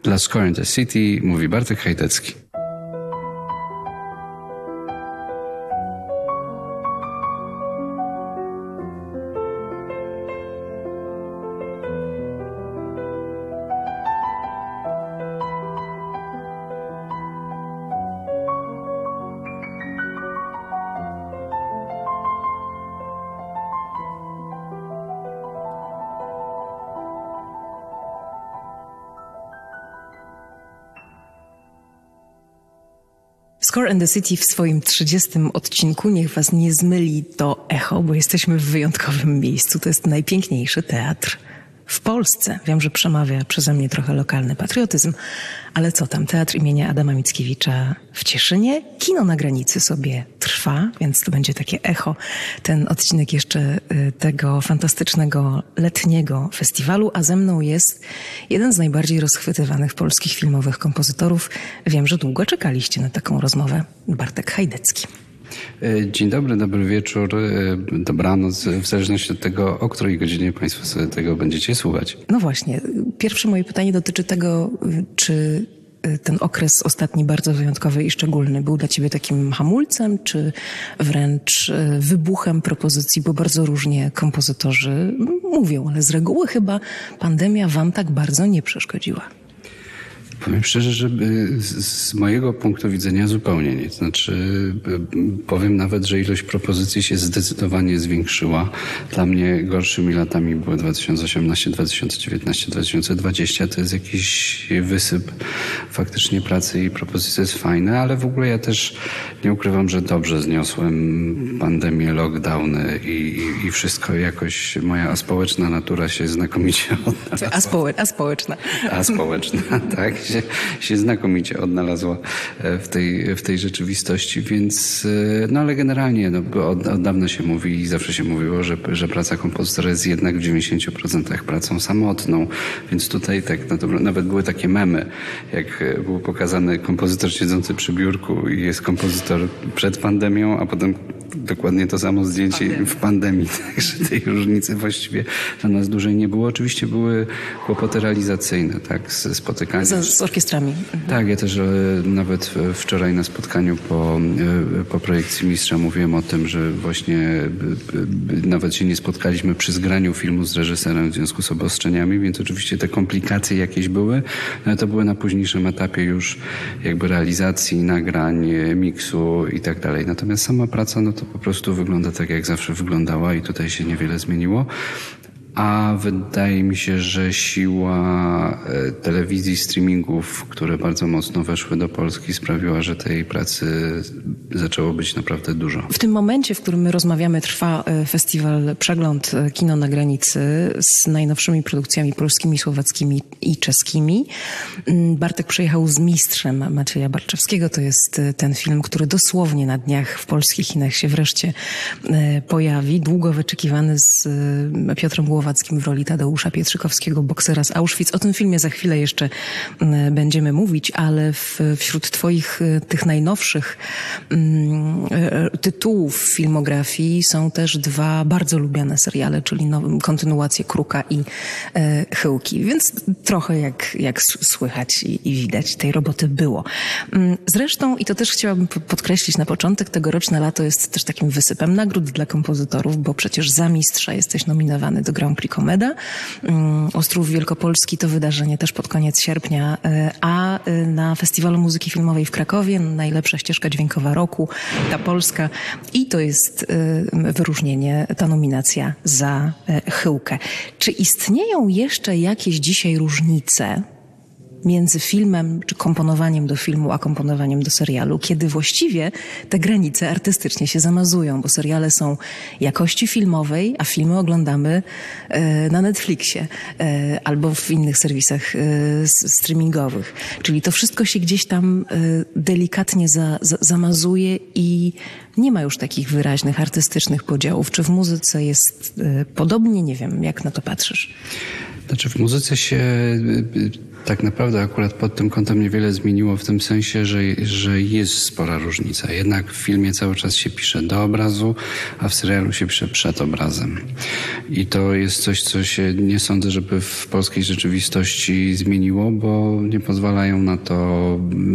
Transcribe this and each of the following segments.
Dla Score and the City mówi Bartek Hajdecki. Score and the City w swoim 30. odcinku, niech was nie zmyli to echo, bo jesteśmy w wyjątkowym miejscu. To jest najpiękniejszy teatr w Polsce. Wiem, że przemawia przeze mnie trochę lokalny patriotyzm, ale co tam, Teatr imienia Adama Mickiewicza w Cieszynie. Kino na granicy sobie trwa, więc to będzie takie echo. Ten odcinek jeszcze tego fantastycznego letniego festiwalu, a ze mną jest jeden z najbardziej rozchwytywanych polskich filmowych kompozytorów. Wiem, że długo czekaliście na taką rozmowę. Bartek Hajdecki. Dzień dobry, dobry wieczór, dobranoc, w zależności od tego, o której godzinie Państwo sobie tego będziecie słuchać. No właśnie, pierwsze moje pytanie dotyczy tego, czy ten okres ostatni bardzo wyjątkowy i szczególny był dla Ciebie takim hamulcem, czy wręcz wybuchem propozycji, bo bardzo różnie kompozytorzy mówią, ale z reguły chyba pandemia Wam tak bardzo nie przeszkodziła. Powiem szczerze, że z mojego punktu widzenia zupełnie nie. Znaczy, powiem nawet, że ilość propozycji się zdecydowanie zwiększyła. Dla mnie gorszymi latami były 2018, 2019, 2020. To jest jakiś wysyp faktycznie pracy i propozycji. To jest fajne, ale w ogóle ja też nie ukrywam, że dobrze zniosłem pandemię, lockdowny i wszystko jakoś moja aspołeczna natura się znakomicie odnalazła. Aspołeczna, tak. Się znakomicie odnalazła w tej rzeczywistości, więc no ale generalnie od dawna się mówi i zawsze się mówiło, że praca kompozytora jest jednak w 90% pracą samotną, więc tutaj tak nawet były takie memy, jak był pokazany kompozytor siedzący przy biurku i jest kompozytor przed pandemią, a potem dokładnie to samo zdjęcie w pandemii, także tej różnicy właściwie dla nas dużej nie było. Oczywiście były kłopoty realizacyjne, tak, spotykania z orkiestrami. Tak, ja też nawet wczoraj na spotkaniu po projekcji Mistrza mówiłem o tym, że właśnie nawet się nie spotkaliśmy przy zgraniu filmu z reżyserem w związku z obostrzeniami, więc oczywiście te komplikacje jakieś były, ale to były na późniejszym etapie już jakby realizacji, nagrań, miksu i tak dalej. Natomiast sama praca, no to po prostu wygląda tak, jak zawsze wyglądała i tutaj się niewiele zmieniło. A wydaje mi się, że siła telewizji, streamingów, które bardzo mocno weszły do Polski, sprawiła, że tej pracy zaczęło być naprawdę dużo. W tym momencie, w którym my rozmawiamy, trwa festiwal Przegląd Kino na granicy z najnowszymi produkcjami polskimi, słowackimi i czeskimi. Bartek przyjechał z Mistrzem Macieja Barczewskiego. To jest ten film, który dosłownie na dniach w polskich kinach się wreszcie pojawi. Długo wyczekiwany z Piotrem Głowackim w roli Tadeusza Pietrzykowskiego, boksera z Auschwitz. O tym filmie za chwilę jeszcze będziemy mówić, ale wśród Twoich tych najnowszych tytułów filmografii są też dwa bardzo lubiane seriale, czyli kontynuacje Kruka i Chyłki. Więc trochę jak słychać i widać, tej roboty było. Zresztą, i to też chciałabym podkreślić na początek, tegoroczne lato jest też takim wysypem nagród dla kompozytorów, bo przecież za Mistrza jesteś nominowany do Grand Prix Komeda. Ostrów Wielkopolski to wydarzenie też pod koniec sierpnia, a na Festiwalu Muzyki Filmowej w Krakowie najlepsza ścieżka dźwiękowa roku, ta polska, i to jest wyróżnienie, ta nominacja za Chyłkę. Czy istnieją jeszcze jakieś dzisiaj różnice między filmem, czy komponowaniem do filmu, a komponowaniem do serialu, kiedy właściwie te granice artystycznie się zamazują, bo seriale są jakości filmowej, a filmy oglądamy na Netflixie albo w innych serwisach streamingowych. Czyli to wszystko się gdzieś tam delikatnie zamazuje i nie ma już takich wyraźnych artystycznych podziałów. Czy w muzyce jest podobnie? Nie wiem, jak na to patrzysz? Znaczy w muzyce się Tak naprawdę akurat pod tym kątem niewiele zmieniło w tym sensie, że jest spora różnica. Jednak w filmie cały czas się pisze do obrazu, a w serialu się pisze przed obrazem. I to jest coś, co się nie sądzę, żeby w polskiej rzeczywistości zmieniło, bo nie pozwalają na to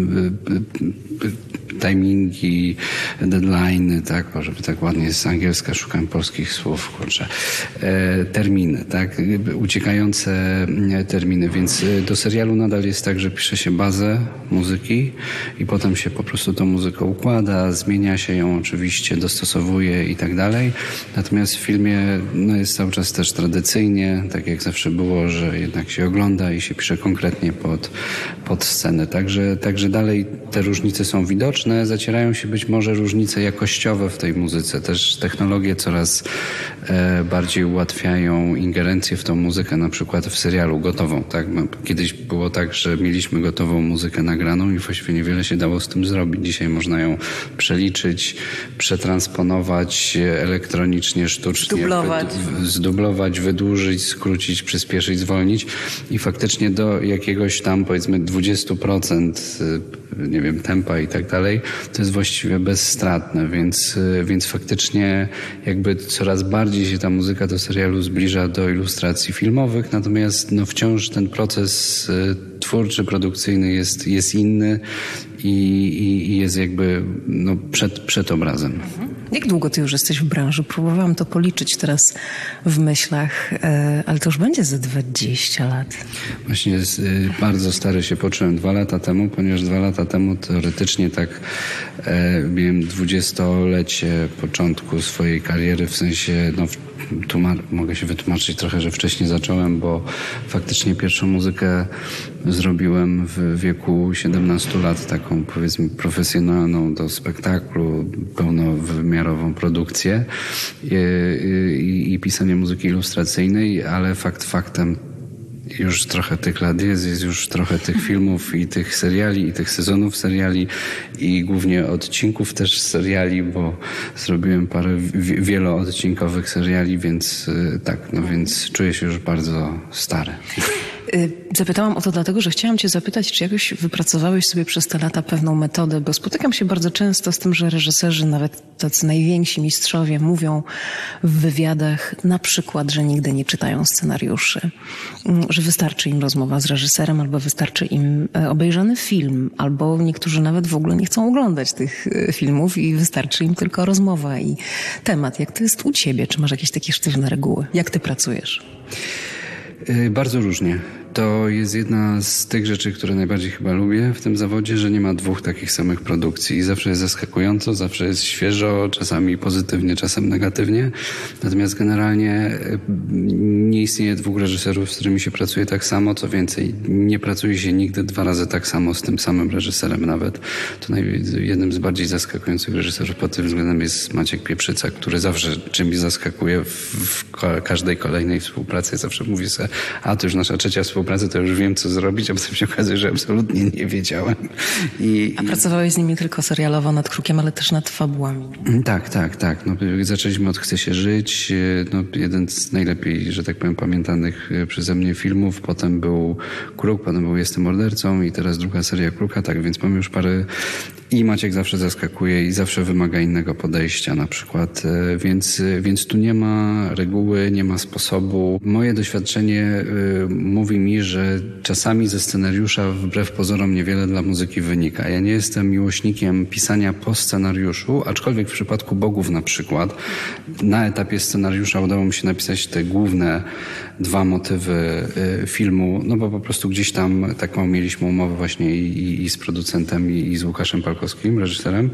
timingi, deadline'y, tak, żeby tak ładnie z angielska szukam polskich słów, kurczę, terminy, tak, uciekające terminy, więc do serialu nadal jest tak, że pisze się bazę muzyki i potem się po prostu tą muzykę układa, zmienia się ją oczywiście, dostosowuje i tak dalej, natomiast w filmie jest cały czas też tradycyjnie, tak jak zawsze było, że jednak się ogląda i się pisze konkretnie pod scenę, także dalej te różnice są widoczne. Zacierają się być może różnice jakościowe w tej muzyce. Też technologie coraz bardziej ułatwiają ingerencję w tą muzykę, na przykład w serialu gotową. Tak? Kiedyś było tak, że mieliśmy gotową muzykę nagraną i właściwie niewiele się dało z tym zrobić. Dzisiaj można ją przeliczyć, przetransponować elektronicznie, sztucznie, zdublować, wydłużyć, skrócić, przyspieszyć, zwolnić i faktycznie do jakiegoś tam powiedzmy 20% nie wiem, tempa i tak dalej, to jest właściwie bezstratne, więc faktycznie jakby coraz bardziej się ta muzyka do serialu zbliża do ilustracji filmowych, natomiast wciąż ten proces twórczy, produkcyjny jest inny i jest jakby przed obrazem. Jak długo ty już jesteś w branży? Próbowałam to policzyć teraz w myślach, ale to już będzie za 20 lat. Właśnie bardzo stary się poczułem 2 lata temu, ponieważ 2 lata temu teoretycznie tak miałem 20-lecie początku swojej kariery, w sensie mogę się wytłumaczyć trochę, że wcześniej zacząłem, bo faktycznie pierwszą muzykę zrobiłem w wieku 17 lat, taką powiedzmy profesjonalną do spektaklu, pełnowymiarową produkcję i pisanie muzyki ilustracyjnej, ale faktem już trochę tych lat jest już trochę tych filmów i tych seriali, i tych sezonów seriali i głównie odcinków też seriali, bo zrobiłem parę wieloodcinkowych seriali, więc więc czuję się już bardzo stary. Zapytałam o to dlatego, że chciałam cię zapytać, czy jakoś wypracowałeś sobie przez te lata pewną metodę, bo spotykam się bardzo często z tym, że reżyserzy, nawet tacy najwięksi mistrzowie, mówią w wywiadach na przykład, że nigdy nie czytają scenariuszy, że wystarczy im rozmowa z reżyserem, albo wystarczy im obejrzany film, albo niektórzy nawet w ogóle nie chcą oglądać tych filmów i wystarczy im tylko rozmowa i temat. Jak to jest u ciebie? Czy masz jakieś takie sztywne reguły? Jak ty pracujesz? Bardzo różnie. To jest jedna z tych rzeczy, które najbardziej chyba lubię w tym zawodzie, że nie ma 2 takich samych produkcji i zawsze jest zaskakująco, zawsze jest świeżo, czasami pozytywnie, czasem negatywnie. Natomiast generalnie nie istnieje 2 reżyserów, z którymi się pracuje tak samo. Co więcej, nie pracuje się nigdy 2 razy tak samo z tym samym reżyserem nawet. To jednym z bardziej zaskakujących reżyserów pod tym względem jest Maciek Pieprzyca, który zawsze czymś zaskakuje w każdej kolejnej współpracy. Zawsze mówi sobie, to już nasza 3. współpraca, to już wiem, co zrobić, a potem się okazuje, że absolutnie nie wiedziałem. A pracowałeś z nimi tylko serialowo nad Krukiem, ale też nad fabułami. Tak. Zaczęliśmy od Chce się żyć. Jeden z najlepiej, że tak powiem, pamiętanych przeze mnie filmów. Potem był Kruk, potem był Jestem mordercą i teraz druga seria Kruka. Tak, więc mamy już parę. I Maciek zawsze zaskakuje i zawsze wymaga innego podejścia na przykład. Więc tu nie ma reguły, nie ma sposobu. Moje doświadczenie mówi mi, że czasami ze scenariusza wbrew pozorom niewiele dla muzyki wynika. Ja nie jestem miłośnikiem pisania po scenariuszu, aczkolwiek w przypadku Bogów na przykład na etapie scenariusza udało mi się napisać te główne 2 motywy filmu, bo po prostu gdzieś tam taką mieliśmy umowę właśnie i z producentem i z Łukaszem Palkowskim, reżyserem.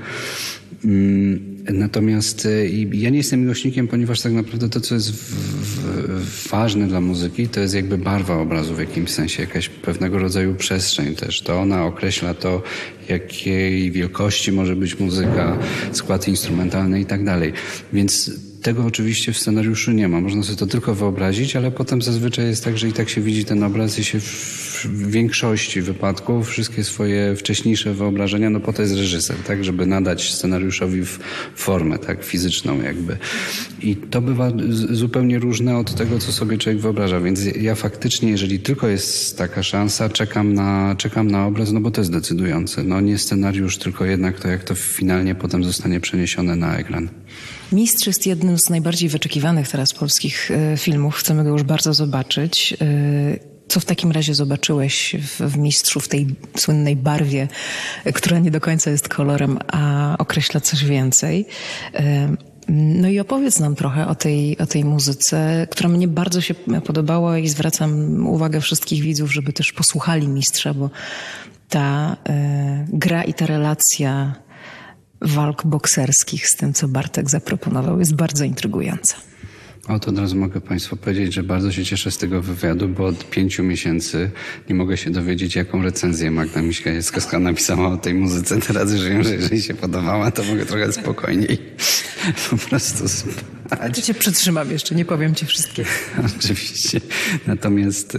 Natomiast ja nie jestem miłośnikiem, ponieważ tak naprawdę to, co jest ważne dla muzyki, to jest jakby barwa obrazu w jakimś sensie, jakaś pewnego rodzaju przestrzeń też. To ona określa to, jakiej wielkości może być muzyka, skład instrumentalny i tak dalej. Więc tego oczywiście w scenariuszu nie ma. Można sobie to tylko wyobrazić, ale potem zazwyczaj jest tak, że i tak się widzi ten obraz i się w większości wypadków wszystkie swoje wcześniejsze wyobrażenia, no po to jest reżyser, tak, żeby nadać scenariuszowi formę, tak, fizyczną jakby. I to bywa zupełnie różne od tego, co sobie człowiek wyobraża, więc ja faktycznie, jeżeli tylko jest taka szansa, czekam na obraz, no bo to jest decydujące. No nie scenariusz, tylko jednak to, jak to finalnie potem zostanie przeniesione na ekran. Mistrz jest jednym z najbardziej wyczekiwanych teraz polskich filmów. Chcemy go już bardzo zobaczyć. Co w takim razie zobaczyłeś w Mistrzu, w tej słynnej barwie, która nie do końca jest kolorem, a określa coś więcej? No i opowiedz nam trochę o tej muzyce, która mnie bardzo się podobała i zwracam uwagę wszystkich widzów, żeby też posłuchali Mistrza, bo ta gra i ta relacja walk bokserskich z tym, co Bartek zaproponował, jest bardzo intrygująca. To od razu mogę Państwu powiedzieć, że bardzo się cieszę z tego wywiadu, bo od 5 miesięcy nie mogę się dowiedzieć, jaką recenzję Magda Miśka-Jackowska napisała o tej muzyce. Teraz już wiem, że jeżeli się podobała, to mogę trochę spokojniej po prostu spać. To cię przytrzymam jeszcze, nie powiem ci wszystkich. Oczywiście. Natomiast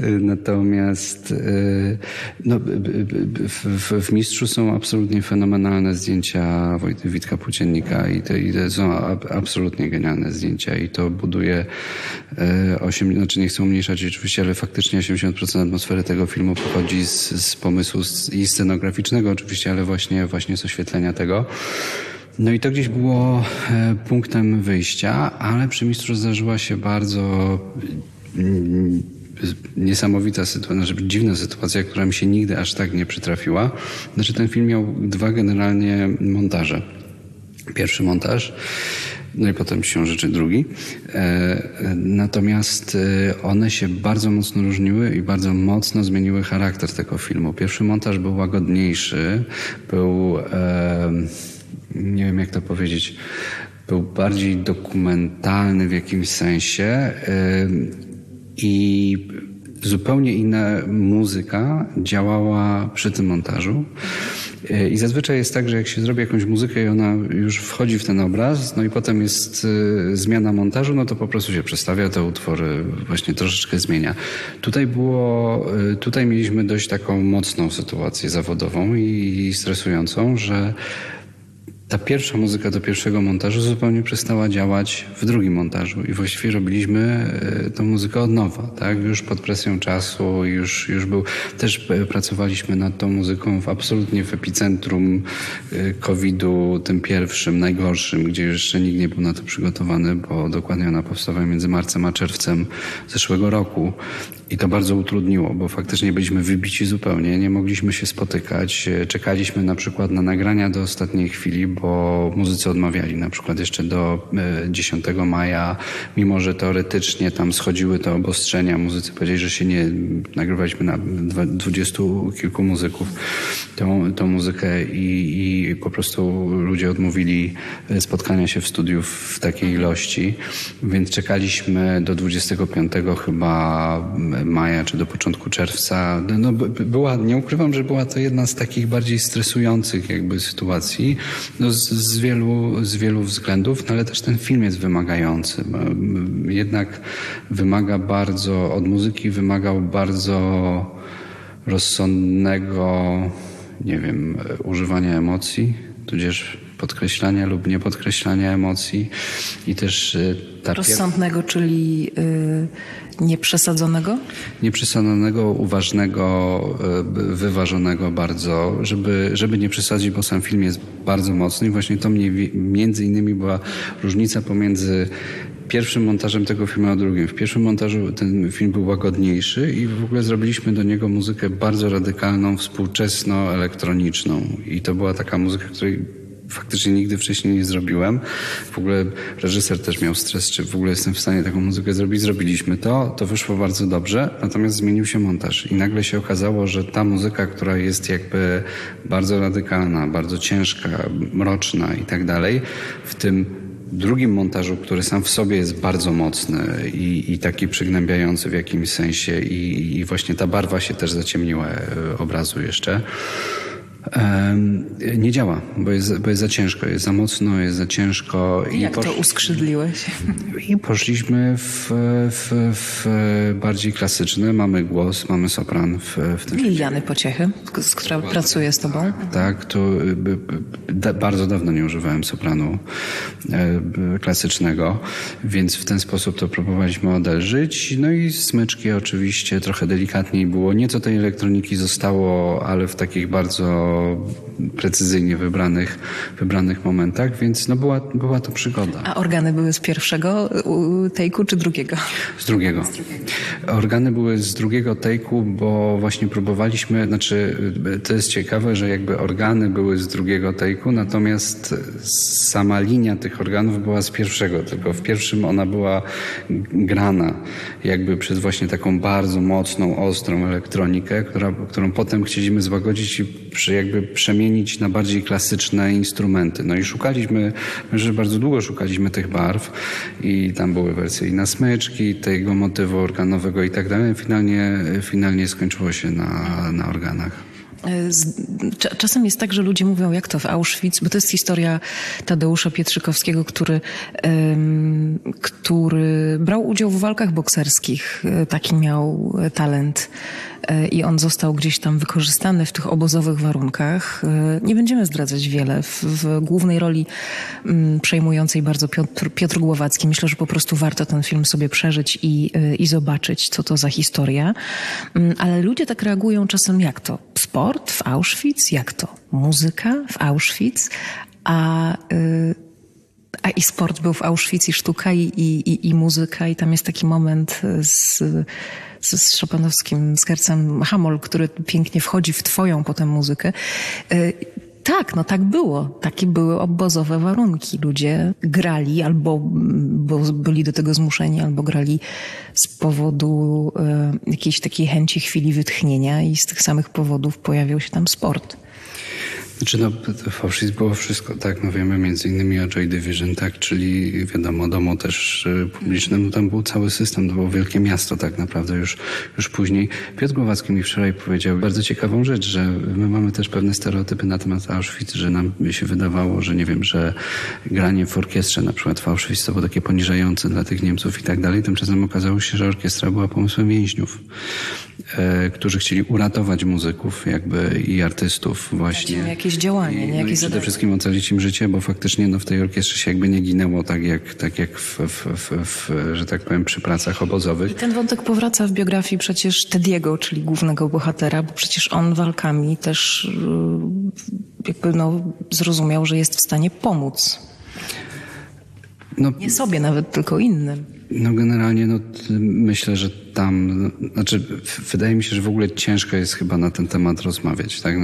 no, w Mistrzu są absolutnie fenomenalne zdjęcia Witka Płóciennika i to są absolutnie genialne zdjęcia i to buduje znaczy nie chcę umniejszać oczywiście, ale faktycznie 80% atmosfery tego filmu pochodzi z pomysłu i scenograficznego oczywiście, ale właśnie z oświetlenia tego. No i to gdzieś było punktem wyjścia, ale przy Mistrzu zdarzyła się bardzo niesamowita sytuacja, znaczy dziwna sytuacja, która mi się nigdy aż tak nie przytrafiła. Znaczy ten film miał 2 generalnie montaże. Pierwszy montaż, no i potem siłą rzeczy drugi. Natomiast one się bardzo mocno różniły i bardzo mocno zmieniły charakter tego filmu. Pierwszy montaż był łagodniejszy, był nie wiem jak to powiedzieć, był bardziej dokumentalny w jakimś sensie i zupełnie inna muzyka działała przy tym montażu. I zazwyczaj jest tak, że jak się zrobi jakąś muzykę i ona już wchodzi w ten obraz, no i potem jest zmiana montażu, no to po prostu się przestawia te utwory, właśnie troszeczkę zmienia. Tutaj mieliśmy dość taką mocną sytuację zawodową i stresującą, że ta pierwsza muzyka do pierwszego montażu zupełnie przestała działać w drugim montażu i właściwie robiliśmy tą muzykę od nowa, tak? Już pod presją czasu, już był... Też pracowaliśmy nad tą muzyką absolutnie w epicentrum COVID-u, tym pierwszym, najgorszym, gdzie jeszcze nikt nie był na to przygotowany, bo dokładnie ona powstała między marcem a czerwcem zeszłego roku. I to bardzo utrudniło, bo faktycznie byliśmy wybici zupełnie, nie mogliśmy się spotykać. Czekaliśmy na przykład na nagrania do ostatniej chwili, bo muzycy odmawiali na przykład jeszcze do 10 maja, mimo że teoretycznie tam schodziły te obostrzenia. Muzycy powiedzieli, że się nie nagrywaliśmy na 20 kilku muzyków tą muzykę i po prostu ludzie odmówili spotkania się w studiu w takiej ilości, więc czekaliśmy do 25 chyba maja czy do początku czerwca. No, nie ukrywam, że była to jedna z takich bardziej stresujących jakby sytuacji, no, z wielu względów, no, ale też ten film jest wymagający. Jednak od muzyki wymagał bardzo rozsądnego, nie wiem, używania emocji, tudzież podkreślania lub niepodkreślania emocji i też... Rozsądnego, czyli nieprzesadzonego? Nieprzesadzonego, uważnego, wyważonego bardzo, żeby nie przesadzić, bo sam film jest bardzo mocny i właśnie to między innymi była różnica pomiędzy pierwszym montażem tego filmu a drugim. W pierwszym montażu ten film był łagodniejszy i w ogóle zrobiliśmy do niego muzykę bardzo radykalną, współczesno-elektroniczną i to była taka muzyka, której faktycznie nigdy wcześniej nie zrobiłem. W ogóle reżyser też miał stres, czy w ogóle jestem w stanie taką muzykę zrobić. Zrobiliśmy to wyszło bardzo dobrze, natomiast zmienił się montaż i nagle się okazało, że ta muzyka, która jest jakby bardzo radykalna, bardzo ciężka, mroczna i tak dalej, w tym drugim montażu, który sam w sobie jest bardzo mocny i taki przygnębiający w jakimś sensie i właśnie ta barwa się też zaciemniła obrazu jeszcze. Nie działa, bo jest za ciężko, jest za mocno, jest za ciężko. Jak to uskrzydliłeś? I poszliśmy w bardziej klasyczne. Mamy głos, mamy sopran w tym. Liliany Pociechy, z która pracuje z tobą. Tak, to bardzo dawno nie używałem sopranu klasycznego, więc w ten sposób to próbowaliśmy odelżyć. No i smyczki oczywiście trochę delikatniej było. Nieco tej elektroniki zostało, ale w takich bardzo precyzyjnie wybranych momentach, więc no była to przygoda. A organy były z pierwszego take'u czy drugiego? Z drugiego. Organy były z drugiego take'u, bo właśnie próbowaliśmy, to jest ciekawe, że jakby organy były z drugiego take'u, natomiast sama linia tych organów była z pierwszego, tylko w pierwszym ona była grana jakby przez właśnie taką bardzo mocną, ostrą elektronikę, którą potem chcieliśmy złagodzić i jakby przemienić na bardziej klasyczne instrumenty. No i że bardzo długo szukaliśmy tych barw i tam były wersje i na smyczki, tego motywu organowego i tak dalej. Finalnie skończyło się na organach. Czasem jest tak, że ludzie mówią, jak to w Auschwitz, bo to jest historia Tadeusza Pietrzykowskiego, który brał udział w walkach bokserskich. Taki miał talent i on został gdzieś tam wykorzystany w tych obozowych warunkach. Nie będziemy zdradzać wiele. W głównej roli przejmującej bardzo Piotr Głowacki. Myślę, że po prostu warto ten film sobie przeżyć i zobaczyć, co to za historia. Ale ludzie tak reagują czasem, jak to? Sport w Auschwitz? Jak to? Muzyka w Auschwitz? A i sport był w Auschwitz, i sztuka, i muzyka. I tam jest taki moment z Chopinowskim skercem Hamol, który pięknie wchodzi w twoją potem muzykę. Tak, no tak było. Takie były obozowe warunki. Ludzie grali albo bo byli do tego zmuszeni, albo grali z powodu jakiejś takiej chęci chwili wytchnienia i z tych samych powodów pojawiał się tam sport. W Auschwitz było wszystko, tak, no wiemy między innymi o Joy Division, tak, czyli wiadomo, domu też publicznym, no tam był cały system, to było wielkie miasto tak naprawdę już później. Piotr Głowacki mi wczoraj powiedział bardzo ciekawą rzecz, że my mamy też pewne stereotypy na temat Auschwitz, że nam się wydawało, że nie wiem, że granie w orkiestrze na przykład w Auschwitz to było takie poniżające dla tych Niemców i tak dalej, tymczasem okazało się, że orkiestra była pomysłem więźniów, którzy chcieli uratować muzyków jakby i artystów właśnie. Jakieś działanie, nie jakieś przede wszystkim ocalić im życie, bo faktycznie w tej orkiestrze się jakby nie ginęło tak jak że tak powiem, przy pracach obozowych. I ten wątek powraca w biografii przecież Tediego, czyli głównego bohatera, bo przecież on walkami też jakby zrozumiał, że jest w stanie pomóc. Nie sobie nawet, tylko innym. Generalnie myślę, że tam, wydaje mi się, że w ogóle ciężko jest chyba na ten temat rozmawiać, tak?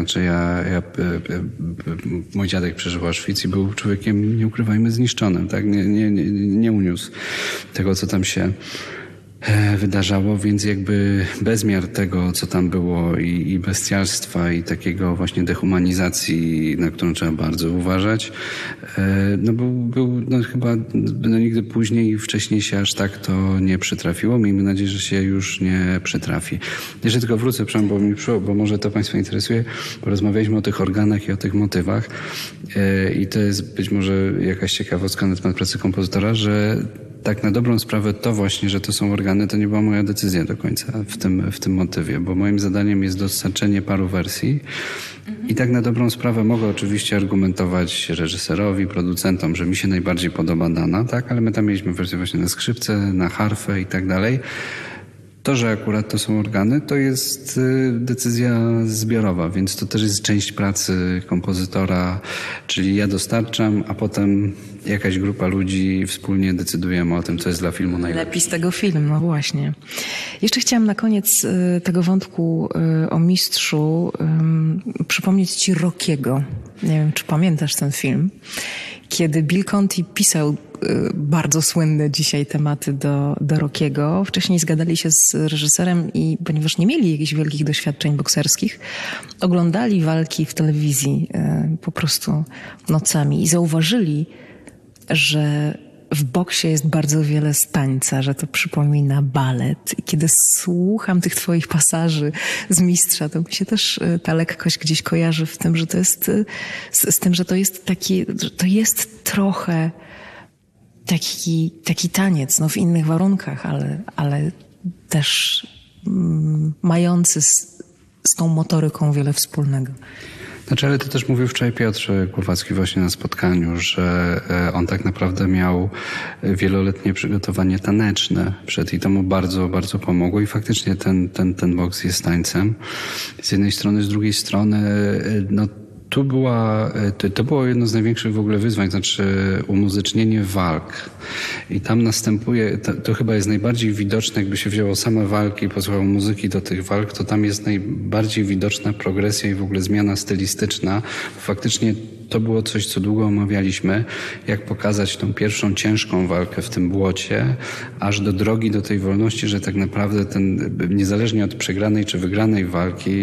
Mój dziadek przeżył Auschwitz i był człowiekiem, nie ukrywajmy, zniszczonym, tak? Nie uniósł tego, co tam się wydarzało, więc jakby bezmiar tego, co tam było i bestialstwa i takiego właśnie dehumanizacji, na którą trzeba bardzo uważać, był chyba nigdy później i wcześniej się aż tak to nie przytrafiło. Miejmy nadzieję, że się już nie przytrafi. Jeszcze tylko wrócę, bo może to Państwa interesuje, bo rozmawialiśmy o tych organach i o tych motywach i to jest być może jakaś ciekawostka na temat pracy kompozytora, że tak na dobrą sprawę to właśnie, że to są organy, to nie była moja decyzja do końca w tym motywie, bo moim zadaniem jest dostarczenie paru wersji i tak na dobrą sprawę mogę oczywiście argumentować reżyserowi, producentom, że mi się najbardziej podoba dana, tak, ale my tam mieliśmy wersję właśnie na skrzypce, na harfę i tak dalej. To, że akurat to są organy, to jest decyzja zbiorowa, więc to też jest część pracy kompozytora, czyli ja dostarczam, a potem jakaś grupa ludzi wspólnie decydujemy o tym, co jest dla filmu najlepsze. Lepiej z tego film, no właśnie. Jeszcze chciałam na koniec tego wątku o mistrzu przypomnieć ci Rockiego. Nie wiem, czy pamiętasz ten film? Kiedy Bill Conti pisał bardzo słynne dzisiaj tematy do Rockiego. Wcześniej zgadali się z reżyserem i ponieważ nie mieli jakichś wielkich doświadczeń bokserskich, oglądali walki w telewizji po prostu nocami i zauważyli, że w boksie jest bardzo wiele z tańca, że to przypomina balet. I kiedy słucham tych twoich pasaży z Mistrza, to mi się też ta lekkość gdzieś kojarzy w tym, że to jest, z tym, że to jest taki, że to jest trochę taki taniec, no w innych warunkach, ale też mający z tą motoryką wiele wspólnego. Znaczy, ale to też mówił wczoraj Piotr Głowacki właśnie na spotkaniu, że on tak naprawdę miał wieloletnie przygotowanie taneczne i to mu bardzo, bardzo pomogło i faktycznie ten boks jest tańcem. Z jednej strony, z drugiej strony, no to było jedno z największych w ogóle wyzwań, znaczy umuzycznienie walk. I tam następuje, to chyba jest najbardziej widoczne, jakby się wzięło same walki i posłuchało muzyki do tych walk, to tam jest najbardziej widoczna progresja i w ogóle zmiana stylistyczna. Faktycznie to było coś, co długo omawialiśmy, jak pokazać tą pierwszą ciężką walkę w tym błocie, aż do drogi do tej wolności, że tak naprawdę niezależnie od przegranej czy wygranej walki,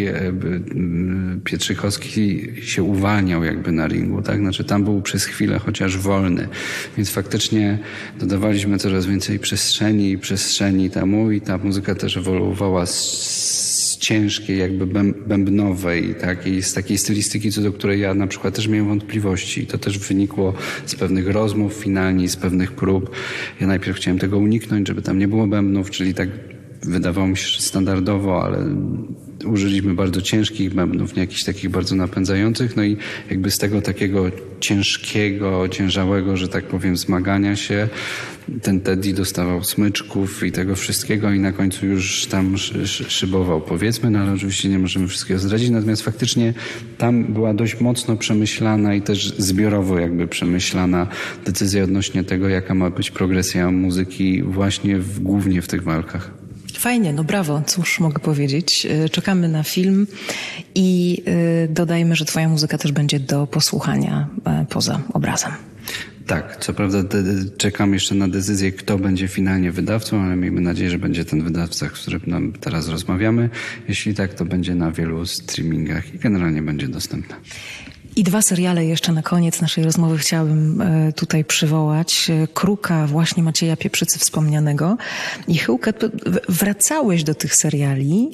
Pietrzykowski się uwalniał jakby na ringu, tak? Znaczy tam był przez chwilę chociaż wolny, więc faktycznie dodawaliśmy coraz więcej przestrzeni temu i ta muzyka też ewoluowała z ciężkiej, jakby bębnowej, tak? I z takiej stylistyki, co do której ja na przykład też miałem wątpliwości. I to też wynikło z pewnych rozmów finalnie, z pewnych prób. Ja najpierw chciałem tego uniknąć, żeby tam nie było bębnów, czyli tak wydawało mi się, że standardowo, ale użyliśmy bardzo ciężkich bębnów, nie jakichś takich bardzo napędzających. No i jakby z tego takiego ciężkiego, ciężałego, że tak powiem, zmagania się, ten Teddy dostawał smyczków i tego wszystkiego i na końcu już tam szybował, powiedzmy, no ale oczywiście nie możemy wszystkiego zdradzić. Natomiast faktycznie tam była dość mocno przemyślana i też zbiorowo jakby przemyślana decyzja odnośnie tego, jaka ma być progresja muzyki właśnie głównie w tych walkach. Fajnie, no brawo, cóż mogę powiedzieć. Czekamy na film i dodajmy, że twoja muzyka też będzie do posłuchania poza obrazem. Tak, co prawda czekam jeszcze na decyzję, kto będzie finalnie wydawcą, ale miejmy nadzieję, że będzie ten wydawca, z którym nam teraz rozmawiamy. Jeśli tak, to będzie na wielu streamingach i generalnie będzie dostępna. I 2 seriale jeszcze na koniec naszej rozmowy chciałabym tutaj przywołać. Kruka właśnie Macieja Pieprzycy wspomnianego i Chyłkę. Wracałeś do tych seriali,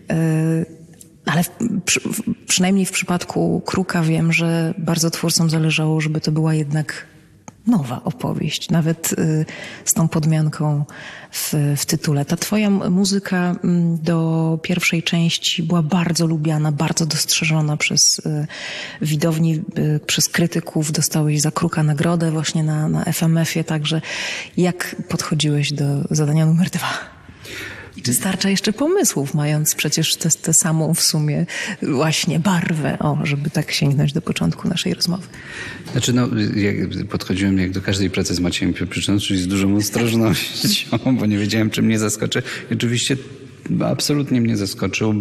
ale przynajmniej w przypadku Kruka wiem, że bardzo twórcom zależało, żeby to była jednak nowa opowieść, nawet z tą podmianką w tytule. Ta twoja muzyka do pierwszej części była bardzo lubiana, bardzo dostrzeżona przez widowni, przez krytyków. Dostałeś za Kruka nagrodę właśnie na FMF-ie, także jak podchodziłeś do zadania numer 2? I czy starcza jeszcze pomysłów, mając przecież tę samą w sumie właśnie barwę, żeby tak sięgnąć do początku naszej rozmowy? Znaczy, podchodziłem jak do każdej pracy z Maciejem Pieprzyczyną, czyli z dużą ostrożnością, bo nie wiedziałem, czy mnie zaskoczy. I oczywiście absolutnie mnie zaskoczył,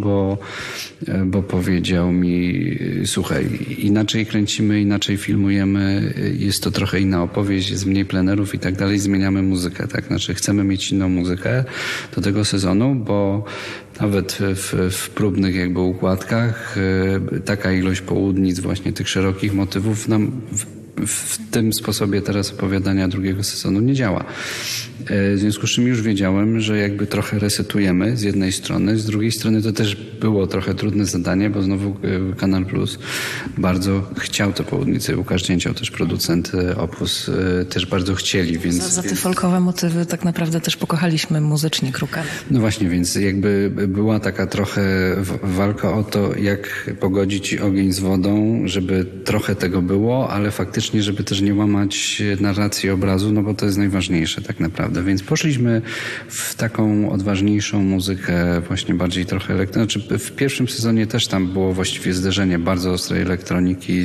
bo powiedział mi, słuchaj, inaczej kręcimy, inaczej filmujemy, jest to trochę inna opowieść, jest mniej plenerów i tak dalej, zmieniamy muzykę, tak? Znaczy chcemy mieć inną muzykę do tego sezonu, bo nawet w próbnych jakby układkach taka ilość południc właśnie tych szerokich motywów nam w tym sposobie teraz opowiadania drugiego sezonu nie działa. W związku z czym już wiedziałem, że jakby trochę resetujemy z jednej strony, z drugiej strony to też było trochę trudne zadanie, bo znowu Kanal Plus bardzo chciał te południce. Łukasz Dzięcioł, też producent Opus, też bardzo chcieli, więc... Za te folkowe motywy tak naprawdę też pokochaliśmy muzycznie Kruka. No właśnie, więc jakby była taka trochę walka o to, jak pogodzić ogień z wodą, żeby trochę tego było, ale faktycznie, żeby też nie łamać narracji obrazu, no bo to jest najważniejsze tak naprawdę. Więc poszliśmy w taką odważniejszą muzykę, właśnie bardziej trochę elektroniczną. Znaczy w pierwszym sezonie też tam było właściwie zderzenie bardzo ostrej elektroniki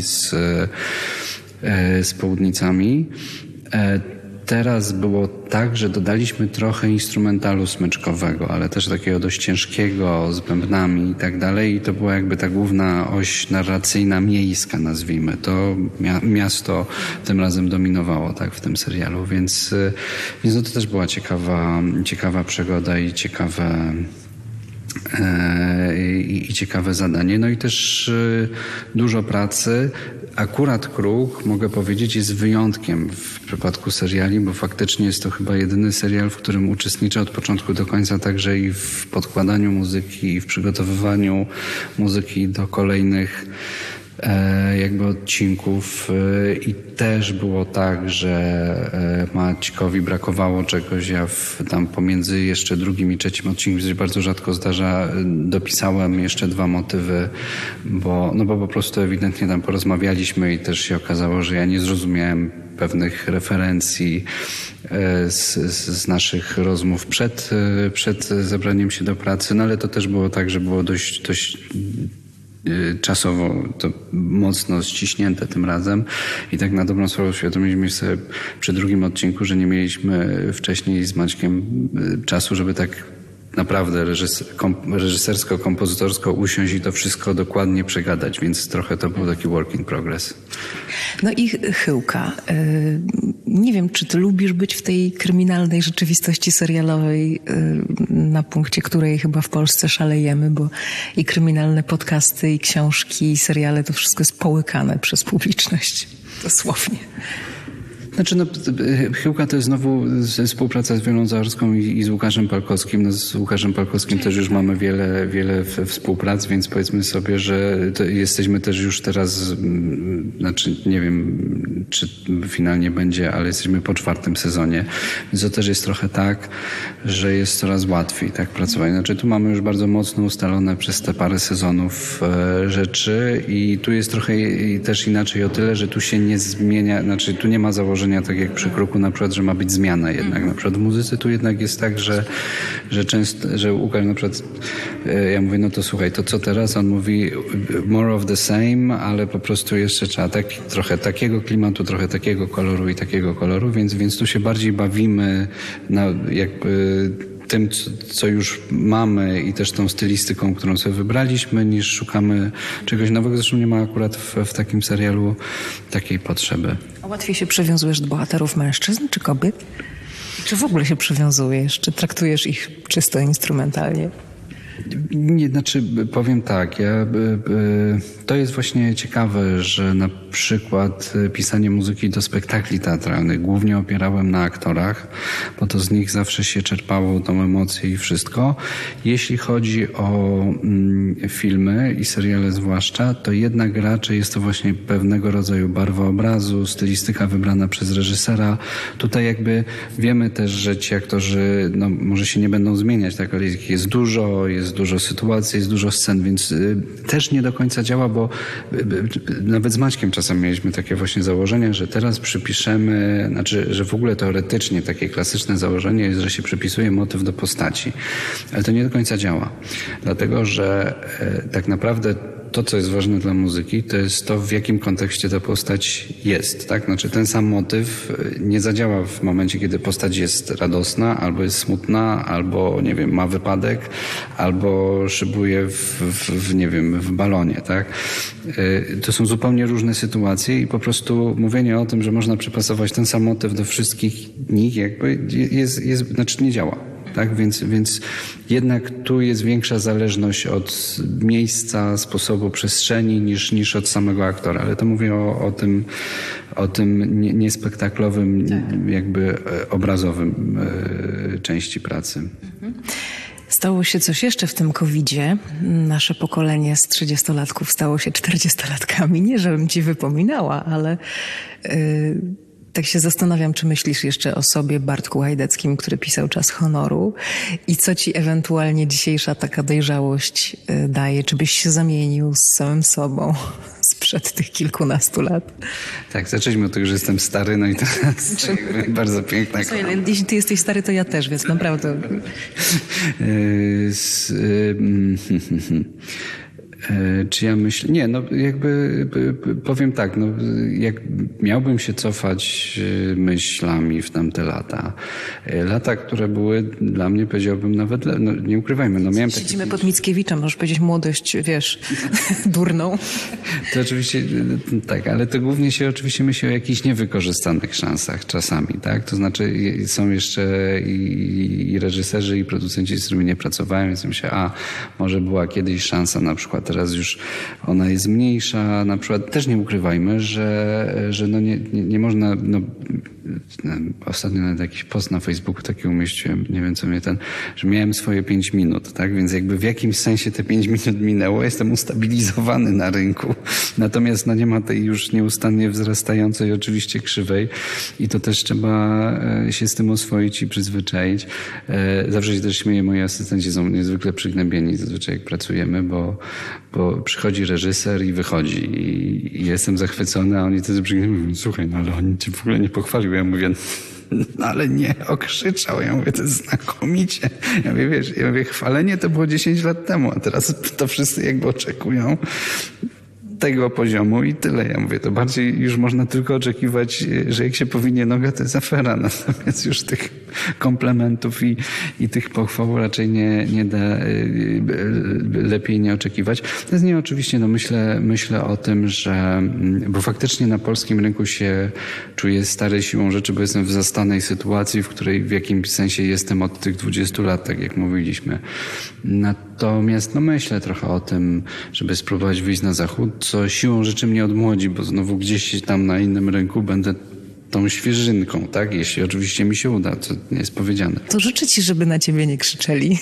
z południcami. Teraz było tak, że dodaliśmy trochę instrumentalu smyczkowego, ale też takiego dość ciężkiego, z bębnami i tak dalej. I to była jakby ta główna oś narracyjna miejska, nazwijmy. To miasto tym razem dominowało tak w tym serialu, więc no to też była ciekawa przygoda i ciekawe i ciekawe zadanie. No i też dużo pracy. Akurat Kruk, mogę powiedzieć, jest wyjątkiem w przypadku seriali, bo faktycznie jest to chyba jedyny serial, w którym uczestniczę od początku do końca, także i w podkładaniu muzyki, i w przygotowywaniu muzyki do kolejnych jakby odcinków i też było tak, że Maćkowi brakowało czegoś, ja tam pomiędzy jeszcze drugim i trzecim odcinkiem, co się bardzo rzadko zdarza, dopisałem jeszcze 2 motywy, bo po prostu ewidentnie tam porozmawialiśmy i też się okazało, że ja nie zrozumiałem pewnych referencji z naszych rozmów przed zabraniem się do pracy, no ale to też było tak, że było dość czasowo to mocno ściśnięte tym razem i tak na dobrą sprawę uświadomiliśmy sobie przy drugim odcinku, że nie mieliśmy wcześniej z Maćkiem czasu, żeby tak naprawdę reżysersko-kompozytorsko usiąść i to wszystko dokładnie przegadać, więc trochę to był taki work in progress. No i Chyłka. Nie wiem, czy ty lubisz być w tej kryminalnej rzeczywistości serialowej, na punkcie której chyba w Polsce szalejemy, bo i kryminalne podcasty, i książki, i seriale, to wszystko jest połykane przez publiczność. Dosłownie. Znaczy, Chyłka to jest znowu współpraca z Wiolą Zaorską i z Łukaszem Palkowskim. No, z Łukaszem Palkowskim też już mamy wiele współprac, więc powiedzmy sobie, że jesteśmy też już teraz, znaczy nie wiem, czy finalnie będzie, ale jesteśmy po 4. sezonie. Więc to też jest trochę tak, że jest coraz łatwiej tak pracować. Znaczy tu mamy już bardzo mocno ustalone przez te parę sezonów rzeczy i tu jest trochę też inaczej o tyle, że tu się nie zmienia, znaczy tu nie ma założenia tak jak przy Kruku na przykład, że ma być zmiana jednak. Na przykład w muzyce tu jednak jest tak, że często, że Łukasz na przykład, ja mówię, no to słuchaj, to co teraz? On mówi more of the same, ale po prostu jeszcze trzeba trochę takiego klimatu, trochę takiego koloru, więc tu się bardziej bawimy na jakby tym, co już mamy i też tą stylistyką, którą sobie wybraliśmy, niż szukamy czegoś nowego. Zresztą nie ma akurat w takim serialu takiej potrzeby. A łatwiej się przywiązujesz do bohaterów mężczyzn czy kobiet? Czy w ogóle się przywiązujesz? Czy traktujesz ich czysto instrumentalnie? Nie, znaczy powiem tak, to jest właśnie ciekawe, że na przykład pisanie muzyki do spektakli teatralnych głównie opierałem na aktorach, bo to z nich zawsze się czerpało tą emocję i wszystko. Jeśli chodzi o filmy i seriale zwłaszcza, to jednak raczej jest to właśnie pewnego rodzaju barwa obrazu, stylistyka wybrana przez reżysera. Tutaj jakby wiemy też, że ci aktorzy no, może się nie będą zmieniać, tak, ale jest dużo sytuacji, jest dużo scen, więc też nie do końca działa, bo nawet z Maćkiem czasem mieliśmy takie właśnie założenia, że teraz przypiszemy, znaczy, że w ogóle teoretycznie takie klasyczne założenie jest, że się przypisuje motyw do postaci. Ale to nie do końca działa. Dlatego, że tak naprawdę to, co jest ważne dla muzyki, to jest to, w jakim kontekście ta postać jest, tak? Znaczy ten sam motyw nie zadziała w momencie, kiedy postać jest radosna, albo jest smutna, albo, nie wiem, ma wypadek, albo szybuje w balonie, tak? To są zupełnie różne sytuacje i po prostu mówienie o tym, że można przypasować ten sam motyw do wszystkich nich, jakby znaczy nie działa. Tak, więc jednak tu jest większa zależność od miejsca, sposobu, przestrzeni niż od samego aktora. Ale to mówię o tym niespektaklowym, jakby obrazowym części pracy. Stało się coś jeszcze w tym COVID-zie. Nasze pokolenie z 30-latków stało się 40-latkami. Nie, żebym ci wypominała, ale tak się zastanawiam, czy myślisz jeszcze o sobie, Bartku Hajdeckim, który pisał Czas honoru i co ci ewentualnie dzisiejsza taka dojrzałość daje? Czy byś się zamienił z samym sobą sprzed tych kilkunastu lat? Tak, zaczęliśmy od tego, że jestem stary, no i to jest bardzo piękna. Jeśli ty jesteś stary, to ja też, więc naprawdę... Czy ja myślę? Nie, no jakby powiem tak, no jak miałbym się cofać myślami w tamte lata, które były dla mnie, powiedziałbym nawet, no nie ukrywajmy, no miałem takie... Siedzimy pod Mickiewiczem, możesz powiedzieć młodość, wiesz, durną. To oczywiście tak, ale to głównie się oczywiście myśli o jakichś niewykorzystanych szansach czasami, tak? To znaczy są jeszcze i reżyserzy, i producenci, z którymi nie pracowałem, więc myślę, może była kiedyś szansa, na przykład teraz już ona jest mniejsza, na przykład też nie ukrywajmy, że no nie można, no ostatnio nawet jakiś post na Facebooku taki umieściłem, nie wiem co mnie że miałem swoje 5 minut, tak? Więc jakby w jakimś sensie te 5 minut minęło, jestem ustabilizowany na rynku. Natomiast no nie ma tej już nieustannie wzrastającej oczywiście krzywej i to też trzeba się z tym oswoić i przyzwyczaić. Zawsze się też śmieję, moi asystenci są niezwykle przygnębieni zazwyczaj jak pracujemy, bo przychodzi reżyser i wychodzi i jestem zachwycony, a oni wtedy przygnębieni, słuchaj, no ale on cię w ogóle nie pochwalił. Ja mówię, no ale nie, okrzyczał. Ja mówię, to jest znakomicie. Ja mówię, chwalenie to było 10 lat temu, a teraz to wszyscy jakby oczekują tego poziomu i tyle. Ja mówię, to bardziej już można tylko oczekiwać, że jak się powinie noga, to jest afera. Natomiast już tych komplementów i tych pochwał raczej nie da, lepiej nie oczekiwać. To jest nie oczywiście, no myślę o tym, że, bo faktycznie na polskim rynku się czuję stary siłą rzeczy, bo jestem w zastanej sytuacji, w której w jakimś sensie jestem od tych 20 lat, tak jak mówiliśmy. Natomiast no myślę trochę o tym, żeby spróbować wyjść na zachód, co siłą rzeczy mnie odmłodzi, bo znowu gdzieś tam na innym rynku będę tą świeżynką, tak? Jeśli oczywiście mi się uda, co nie jest powiedziane. To życzę ci, żeby na ciebie nie krzyczeli.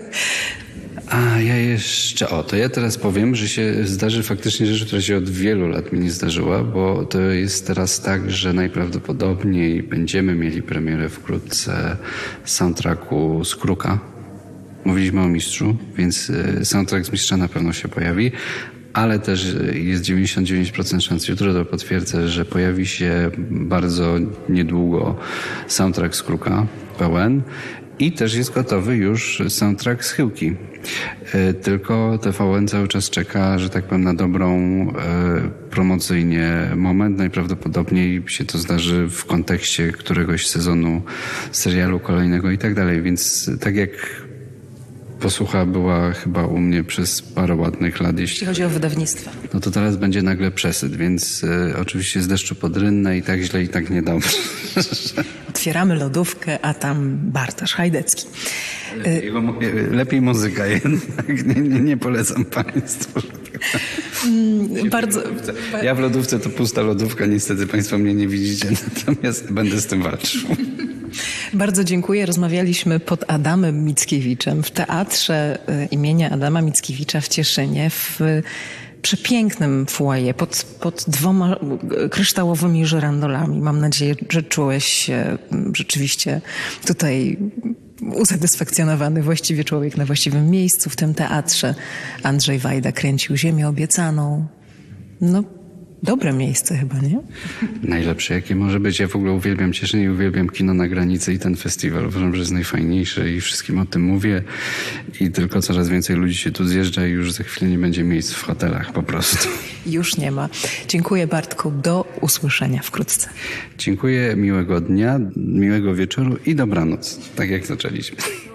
To ja teraz powiem, że się zdarzy faktycznie rzecz, która się od wielu lat mi nie zdarzyła, bo to jest teraz tak, że najprawdopodobniej będziemy mieli premierę wkrótce soundtracku z Kruka. Mówiliśmy o Mistrzu, więc soundtrack z Mistrza na pewno się pojawi, ale też jest 99% szans, jutro to potwierdzę, że pojawi się bardzo niedługo soundtrack z Kruka, pełen. I też jest gotowy już soundtrack z Chyłki. Tylko TVN cały czas czeka, że tak powiem, na dobrą promocyjnie moment. Najprawdopodobniej się to zdarzy w kontekście któregoś sezonu serialu kolejnego i tak dalej. Więc tak jak posłucha była chyba u mnie przez parę ładnych lat. Jeśli chodzi o wydawnictwa. No to teraz będzie nagle przesyt, więc oczywiście z deszczu pod rynne i tak źle, i tak niedobrze. Otwieramy lodówkę, a tam Bartosz Hajdecki. Lepiej muzyka jednak. Nie polecam państwu. Bardzo. Ja w lodówce to pusta lodówka, niestety państwo mnie nie widzicie, natomiast będę z tym walczył. Bardzo dziękuję. Rozmawialiśmy pod Adamem Mickiewiczem w Teatrze imienia Adama Mickiewicza w Cieszynie, w przepięknym foyer pod 2 kryształowymi żyrandolami. Mam nadzieję, że czułeś się rzeczywiście tutaj usatysfakcjonowany, właściwie człowiek na właściwym miejscu w tym teatrze. Andrzej Wajda kręcił Ziemię Obiecaną. No, dobre miejsce chyba, nie? Najlepsze, jakie może być. Ja w ogóle uwielbiam Cieszyn i uwielbiam Kino na granicy i ten festiwal. Uważam, że jest najfajniejszy i wszystkim o tym mówię. I tylko coraz więcej ludzi się tu zjeżdża i już za chwilę nie będzie miejsc w hotelach po prostu. Już nie ma. Dziękuję, Bartku. Do usłyszenia wkrótce. Dziękuję, miłego dnia, miłego wieczoru i dobranoc. Tak jak zaczęliśmy.